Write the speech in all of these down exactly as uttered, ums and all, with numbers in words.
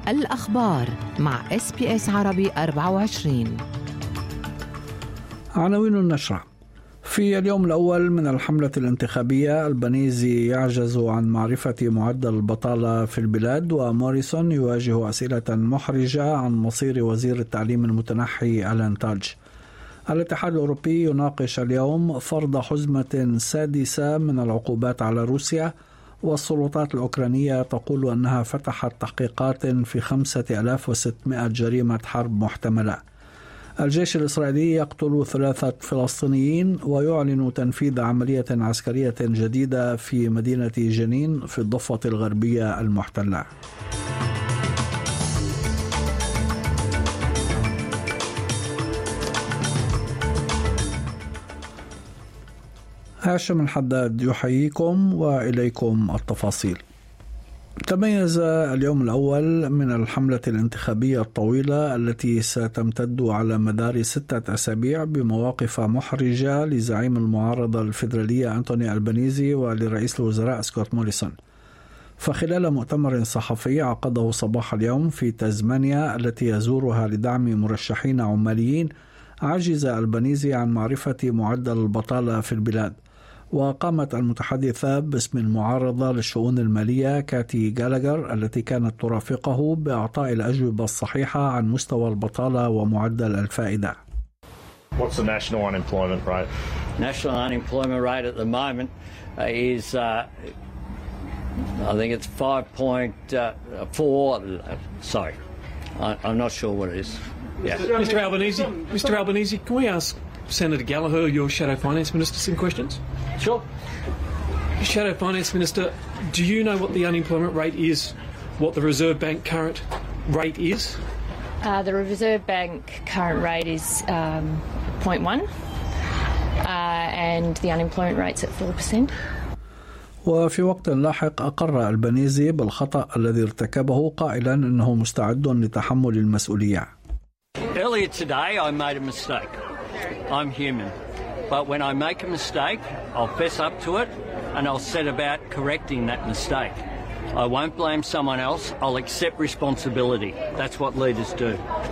الأخبار مع إس بي إس عربي أربعة وعشرين. عناوين النشرة. في اليوم الأول من الحملة الانتخابية، البنيزي يعجز عن معرفة معدل البطالة في البلاد، وموريسون يواجه أسئلة محرجة عن مصير وزير التعليم المتنحي ألان تاج. الاتحاد الأوروبي يناقش اليوم فرض حزمة سادسة من العقوبات على روسيا، والسلطات الأوكرانية تقول أنها فتحت تحقيقات في خمسة آلاف وستمائة جريمة حرب محتملة. الجيش الإسرائيلي يقتل ثلاثة فلسطينيين ويعلن تنفيذ عملية عسكرية جديدة في مدينة جنين في الضفة الغربية المحتلة. هاشم الحداد يحييكم وإليكم التفاصيل. تميز اليوم الأول من الحملة الانتخابية الطويلة التي ستمتد على مدار ستة أسابيع بمواقف محرجة لزعيم المعارضة الفيدرالية أنتوني ألبانيزي ولرئيس الوزراء سكوت موريسون. فخلال مؤتمر صحفي عقده صباح اليوم في تازمانيا التي يزورها لدعم مرشحين عماليين، عجز ألبانيزي عن معرفة معدل البطالة في البلاد. وقامت المتحدثة باسم المعارضة للشؤون المالية كاتي جالاغر التي كانت ترافقه بإعطاء الأجوبة الصحيحة عن مستوى البطالة ومعدل الفائدة. What's the national unemployment rate? National unemployment rate at the moment is, uh, I think it's five point four. Sorry, I, I'm not sure what it is. Yeah. Mister Albanese, Mister Albanese, can we ask Senator Gallagher, your Shadow Finance Minister, some questions? Sure. Shadow Finance Minister, do you know what the unemployment rate is, what the Reserve Bank current rate is? Uh, the Reserve Bank current rate is um, zero point one uh, and the unemployment rate's at four percent. وفي وقت لاحق أقر البنيزي بالخطأ الذي ارتكبه قائلا أنه مستعد لتحمل المسؤولية. Earlier today I made a mistake. I'm human. But when I make a mistake, I'll fess up to it and I'll set about correcting that mistake. I won't blame someone else. I'll accept responsibility. That's what leaders do.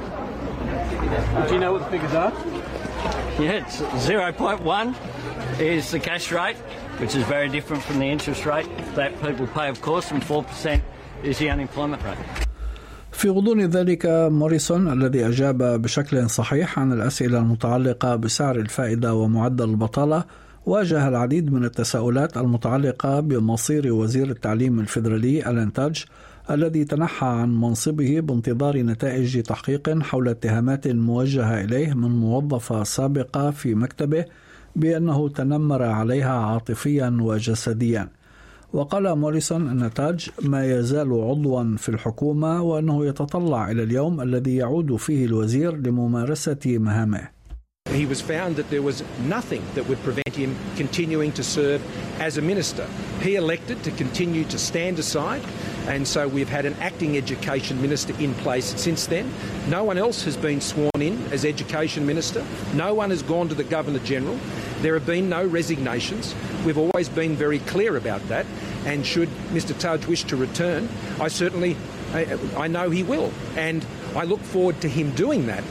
Do you know what the figures are? Yeah, it's zero point one is the cash rate, which is very different from the interest rate that people pay, of course, and four percent is the unemployment rate. في غضون ذلك، موريسون الذي أجاب بشكل صحيح عن الأسئلة المتعلقة بسعر الفائدة ومعدل البطالة، واجه العديد من التساؤلات المتعلقة بمصير وزير التعليم الفيدرالي ألان تاج الذي تنحى عن منصبه بانتظار نتائج تحقيق حول اتهامات موجهة إليه من موظفة سابقة في مكتبه بأنه تنمر عليها عاطفيا وجسديا. وقال موريسون أن تاج ما يزال عضوا في الحكومة وأنه يتطلع إلى اليوم الذي يعود فيه الوزير لممارسة مهامه. He was found that there was nothing that would prevent him continuing to serve as a minister. He elected to continue to stand aside, and so we've had an acting education minister in place since then. No one else has been sworn in as education minister. No one has gone to the Governor-General. There have been no resignations. We've always been very clear about that, and should Mister Tudge wish to return, I certainly, I, I know he will, and I look forward to him doing that.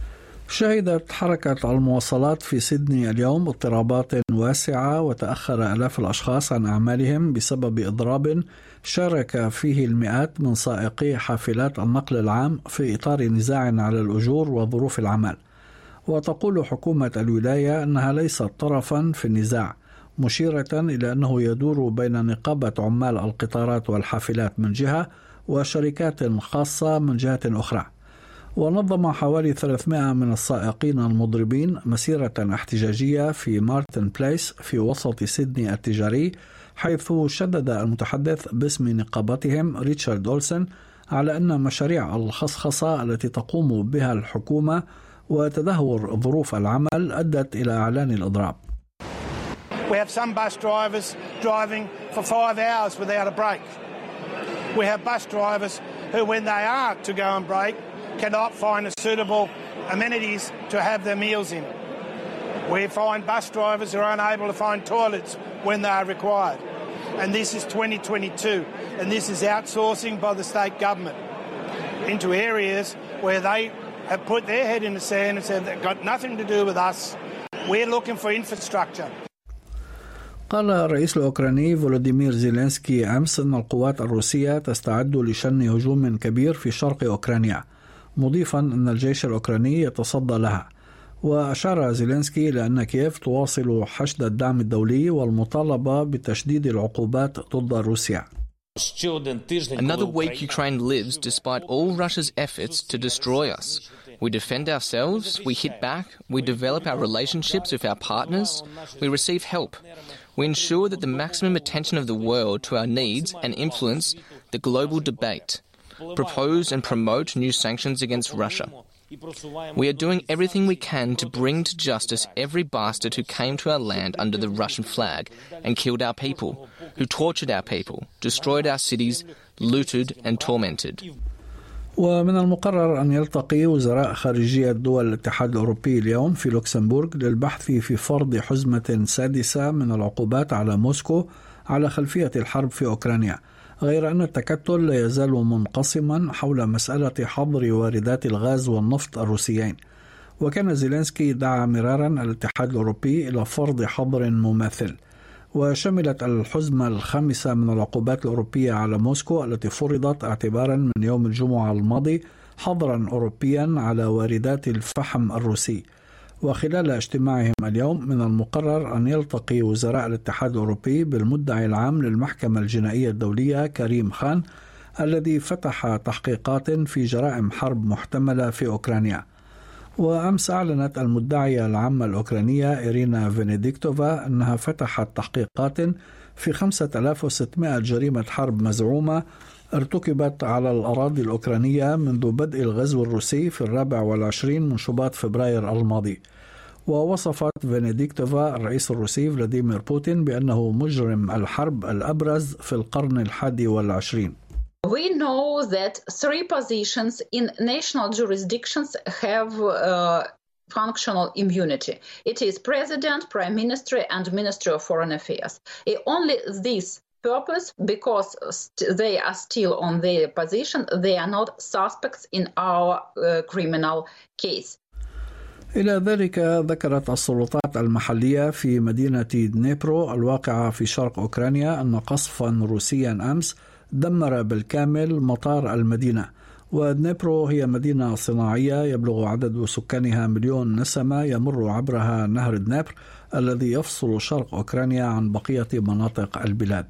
شهدت حركة المواصلات في سيدني اليوم اضطرابات واسعة، وتأخر آلاف الأشخاص عن أعمالهم بسبب إضراب شارك فيه المئات من سائقي حافلات النقل العام في إطار نزاع على الأجور وظروف العمل. وتقول حكومة الولاية أنها ليست طرفا في النزاع، مشيرة إلى أنه يدور بين نقابة عمال القطارات والحافلات من جهة وشركات خاصة من جهة أخرى. ونظم حوالي ثلاثمائة من السائقين المضربين مسيرة احتجاجية في مارتن بليس في وسط سيدني التجاري، حيث شدد المتحدث باسم نقابتهم ريتشارد أولسن على أن مشاريع الخصخصة التي تقوم بها الحكومة وتدهور ظروف العمل أدت إلى إعلان الإضراب. We have some bus drivers driving for five hours without a break. We have bus drivers who, when they are to go on break, cannot find suitable amenities to have their meals in. We find bus drivers who are unable to find toilets when they are required. And this is twenty twenty-two, and this is outsourcing by the state government. into areas where they have put their head in the sand and said they've got nothing to do with us. We're looking for infrastructure. قال الرئيس الأوكراني فولوديمير زيلينسكي أمس أن القوات الروسية تستعد لشن هجوم كبير في شرق أوكرانيا، مضيفا أن الجيش الأوكراني يتصدى لها. وأشار زيلينسكي إلى أن كييف تواصل حشد الدعم الدولي والمطالبة بتشديد العقوبات ضد روسيا. Another week Ukraine lives despite all Russia's efforts to destroy us. We defend ourselves, we hit back, we develop our relationships with our partners, we receive help. We ensure that the maximum attention of the world to our needs and influence the global debate, propose and promote new sanctions against Russia. We are doing everything we can to bring to justice every bastard who came to our land under the Russian flag and killed our people, who tortured our people, destroyed our cities, looted and tormented. ومن المقرر أن يلتقي وزراء خارجية دول الاتحاد الأوروبي اليوم في لوكسمبورغ للبحث في فرض حزمة سادسة من العقوبات على موسكو على خلفية الحرب في أوكرانيا، غير أن التكتل لا يزال منقسما حول مسألة حظر واردات الغاز والنفط الروسيين. وكان زيلينسكي دعا مرارا الاتحاد الأوروبي إلى فرض حظر مماثل. وشملت الحزمة الخامسة من العقوبات الأوروبية على موسكو التي فرضت اعتبارا من يوم الجمعة الماضي حظرا أوروبيا على واردات الفحم الروسي. وخلال اجتماعهم اليوم من المقرر أن يلتقي وزراء الاتحاد الأوروبي بالمدعي العام للمحكمة الجنائية الدولية كريم خان الذي فتح تحقيقات في جرائم حرب محتملة في أوكرانيا. وأمس أعلنت المدعية العامة الأوكرانية إيرينا فينيديكتوفا أنها فتحت تحقيقات في خمسة آلاف وستمائة جريمة حرب مزعومة ارتكبت على الأراضي الأوكرانية منذ بدء الغزو الروسي في الرابع والعشرين من شباط فبراير الماضي. ووصفت فينيديكتوفا الرئيس الروسي فلاديمير بوتين بأنه مجرم الحرب الأبرز في القرن الحادي والعشرين. We know that three positions in national jurisdictions have uh, functional immunity. It is President, Prime Minister, and Ministry of Foreign Affairs. Only this purpose, because st- they are still on their position, they are not suspects in our uh, criminal case. إلى ذلك ذكرت السلطات المحلية في مدينة دنيبرو الواقعة في شرق أوكرانيا أن قصفا روسيا أمس دمر بالكامل مطار المدينة. ودنيبرو هي مدينة صناعية يبلغ عدد سكانها مليون نسمة يمر عبرها نهر دنيبر الذي يفصل شرق أوكرانيا عن بقية مناطق البلاد.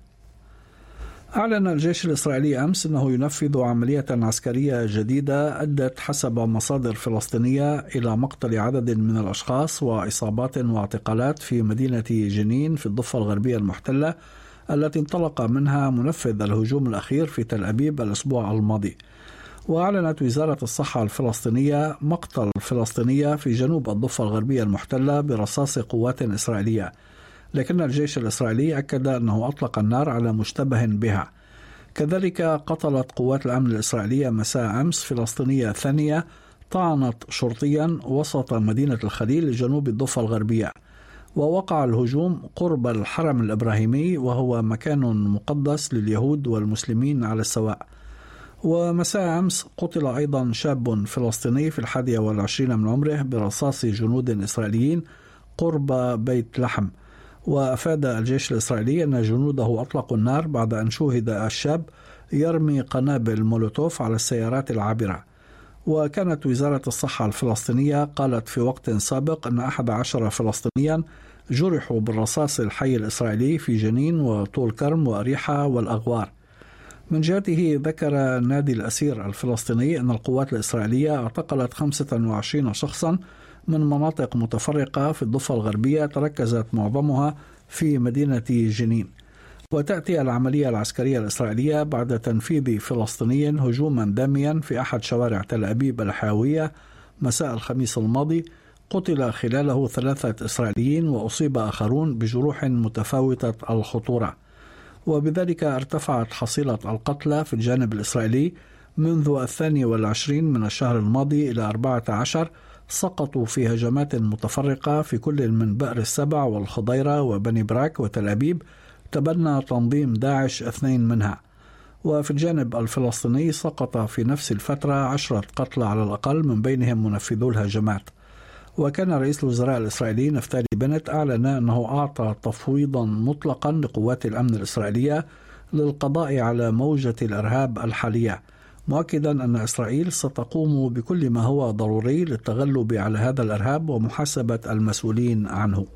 أعلن الجيش الإسرائيلي أمس أنه ينفذ عملية عسكرية جديدة أدت حسب مصادر فلسطينية إلى مقتل عدد من الأشخاص وإصابات واعتقالات في مدينة جنين في الضفة الغربية المحتلة التي انطلق منها منفذ الهجوم الأخير في تل أبيب الأسبوع الماضي. وأعلنت وزارة الصحة الفلسطينية مقتل فلسطينية في جنوب الضفة الغربية المحتلة برصاص قوات إسرائيلية، لكن الجيش الإسرائيلي أكد أنه أطلق النار على مشتبه بها. كذلك قتلت قوات الأمن الإسرائيلية مساء أمس فلسطينية ثانية طعنت شرطيا وسط مدينة الخليل جنوب الضفة الغربية. ووقع الهجوم قرب الحرم الإبراهيمي وهو مكان مقدس لليهود والمسلمين على السواء. ومساء أمس قتل أيضا شاب فلسطيني في الحادية والعشرين من عمره برصاص جنود إسرائيليين قرب بيت لحم. وأفاد الجيش الإسرائيلي أن جنوده أطلقوا النار بعد أن شوهد الشاب يرمي قنابل مولوتوف على السيارات العابرة. وكانت وزارة الصحة الفلسطينية قالت في وقت سابق أن أحد عشر فلسطينيا جرحوا بالرصاص الحي الإسرائيلي في جنين وطول كرم وأريحة والأغوار. من جهته ذكر نادي الأسير الفلسطيني أن القوات الإسرائيلية اعتقلت خمسة وعشرين شخصا من مناطق متفرقة في الضفة الغربية تركزت معظمها في مدينة جنين. وتأتي العملية العسكرية الإسرائيلية بعد تنفيذ فلسطيني هجوما داميا في أحد شوارع تل أبيب الحيوية مساء الخميس الماضي قتل خلاله ثلاثة إسرائيليين وأصيب آخرون بجروح متفاوتة الخطورة. وبذلك ارتفعت حصيلة القتلى في الجانب الإسرائيلي منذ الثاني والعشرين من الشهر الماضي إلى أربعة عشر سقطوا في هجمات متفرقة في كل من بئر السبع والخضيرة وبني براك وتل أبيب، تبنى تنظيم داعش اثنين منها. وفي الجانب الفلسطيني سقط في نفس الفترة عشرة قتلى على الأقل، من بينهم منفذو الهجمات. وكان رئيس الوزراء الإسرائيلي نفتالي بنت أعلن أنه أعطى تفويضا مطلقا لقوات الأمن الإسرائيلية للقضاء على موجة الإرهاب الحالية، مؤكدا أن إسرائيل ستقوم بكل ما هو ضروري للتغلب على هذا الإرهاب ومحاسبة المسؤولين عنه.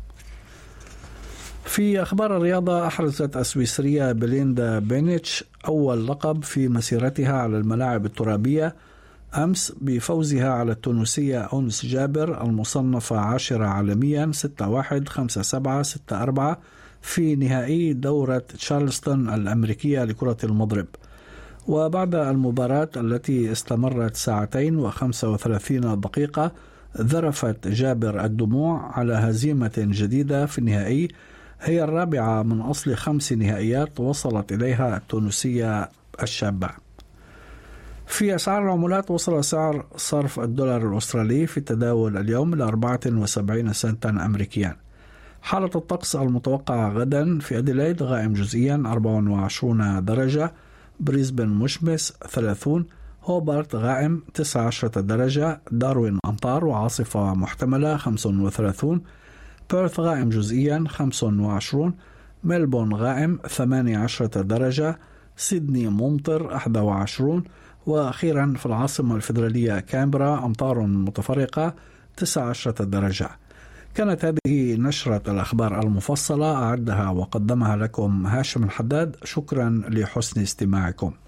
في أخبار الرياضة، أحرزت السويسرية بليندا بينيتش أول لقب في مسيرتها على الملاعب الترابية أمس بفوزها على التونسية أونس جابر المصنفة عاشرة عالميا ستة واحد خمسة سبعة ستة أربعة في نهائي دورة تشارلستون الأمريكية لكرة المضرب. وبعد المباراة التي استمرت ساعتين وخمسة وثلاثين دقيقة ذرفت جابر الدموع على هزيمة جديدة في النهائي، هي الرابعة من أصل خمس نهائيات وصلت إليها التونسية الشابة. في أسعار العملات، وصل سعر صرف الدولار الأسترالي في التداول اليوم إلى أربعة وسبعين سنتا أمريكيا. حالة الطقس المتوقعة غدا: في أديلايد غائم جزئيا أربعة وعشرين درجة، بريسبن مشمس ثلاثين، هوبارت غائم تسعة عشر درجة، داروين أمطار وعاصفة محتملة خمسة وثلاثين، بيرث غائم جزئيا خمسة وعشرين، ملبون غائم ثمانية عشر درجة، سيدني ممطر أحد وعشرين، وأخيرا في العاصمة الفيدرالية كامبرا أمطار متفرقة تسعة عشر درجة. كانت هذه نشرة الأخبار المفصلة، أعدها وقدمها لكم هاشم الحداد. شكرا لحسن استماعكم.